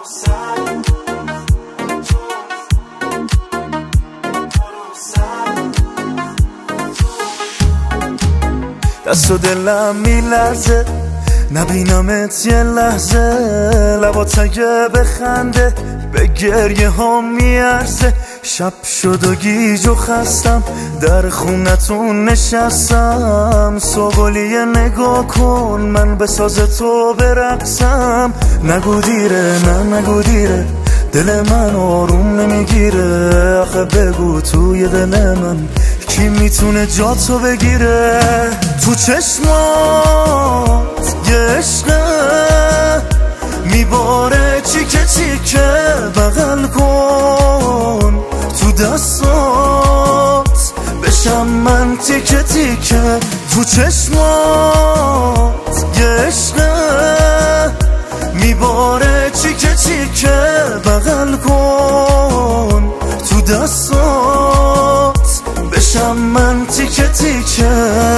دست و دلم میلرزه نبینمت یه لحظه، لبات اگه بخنده به گریه ها میارزه. شب شد و گیج و خستم در خونتون نشستم، سوگلیه نگاه کن من به ساز تو برقصم. نگو دیره نه نگو دیره دل من آروم نمیگیره، آخه بگو توی دل من کی میتونه جاتو بگیره. تو چشمات یه عشقه میباره چیکه چیکه، بغل کن تو دستات بشم من تیکه تیکه. تو چشمات یه عشقه میباره چیکه چیکه، بغل کن تو دستات بشم من تیکه تیکه.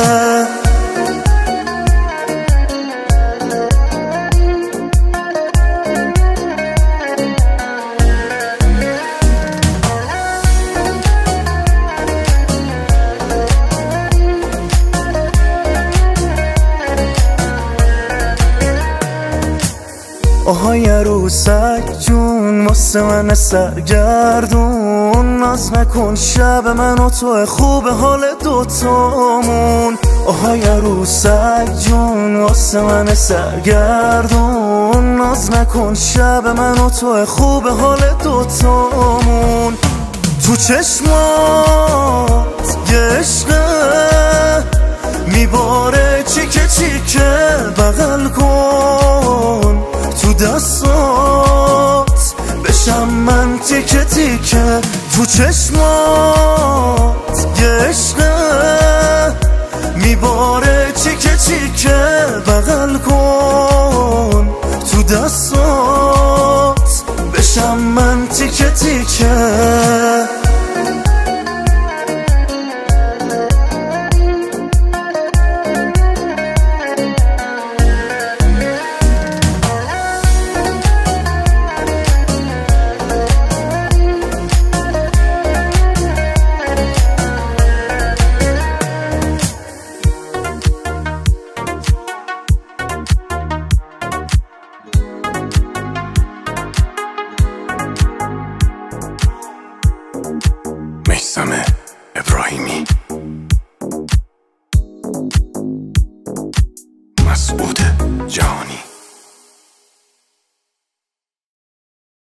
آهای عروسک جون واسه من سرگردون، ناز نکن شب من و تو خوب حال دوتامون. آهای عروسک جون واسه من سرگردون، ناز نکن شب من و تو خوب حال دوتامون. تو چشمات یه عشقه میباره چیکه چیکه، بغل کن تو دستات بشم من تیکه تیکه. تو چشمات یه عشقه میباره چیکه چیکه، بغل کن تو دستات بشم من تیکه تیکه. میثم ابراهیمی